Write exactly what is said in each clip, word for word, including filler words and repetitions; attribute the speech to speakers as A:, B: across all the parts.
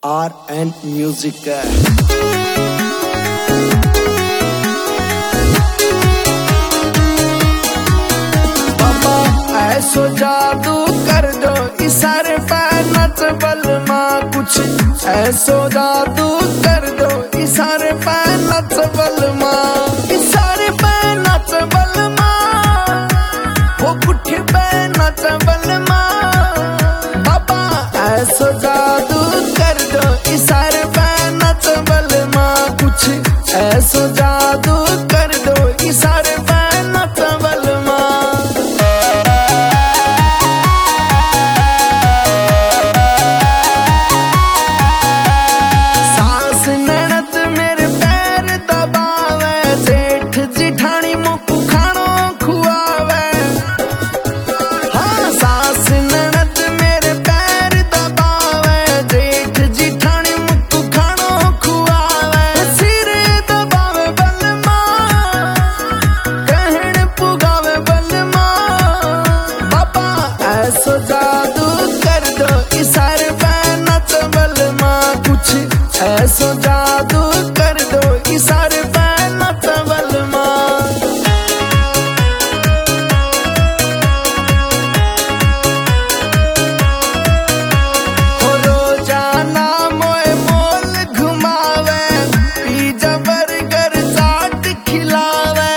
A: आर N music है। बाबा ऐसो जादू कर दो इशारे पे नच बलमा, कुछ ऐसो जादू कर दो इशारे पे नच बलमा, इशारे पे नच बलमा, वो पुट्ठी पे नच बलमा। बाबा ऐसो जादू कर दो इशारे पे नच बलमा, कुछ ऐसो जादू कर दो इशारे पे नच बलमा। सास ननद मेरे पैर दबावे, जेठ जिठानी मुख खानो खुआवे। हाँ सास ननद मेरे पैर दबावे, जेठ जिठानी मुख खानो खुआवे। सिर दबावे बलमा, कहण पुगावे बलमा। बाबा ऐसो जादू कर दो इशारे पे नच बलमा, कुछ ऐसो जादू कर दो इशारे पे नच बलमा। हो रोजाना मोए मोल घुमावे, पिज़्ज़ा बर्गर चाट खिलावे।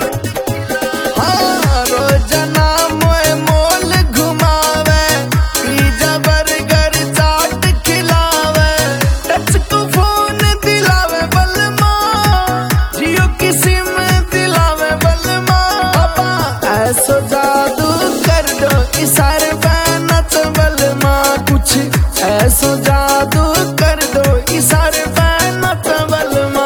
A: हाँ रोजाना मोए मोल घुमावे, पिज़्ज़ा बर्गर चाट खिलावे। टच को फोन दिलावे बलमा, जियो की सिम दिलावे बलमा। बाबा ऐसो जादू कर दो इशारे पे नच बलमा, कुछ ऐसो जादू कर दो इशारे पे नच बलमा।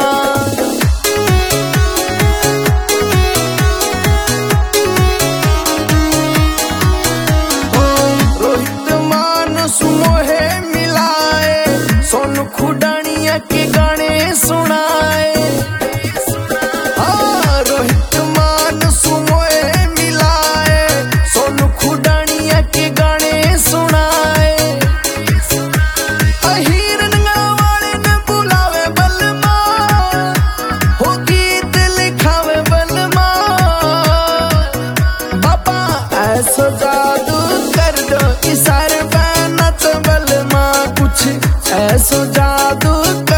A: रोहित मानस मोहे मिलाए, सोनू खुडानिया के गाने सुनाए। हाँ रोहित मानस मोहे मिलाए, सोनू खुडानिया के गाने सुनाए। अहिरन वाले ने बुलावे बलमा, हो गीत लिखावे बलमा। बाबा ऐसो जादू कर दो इशारे पे नच बलमा, कुछ ऐसो जादू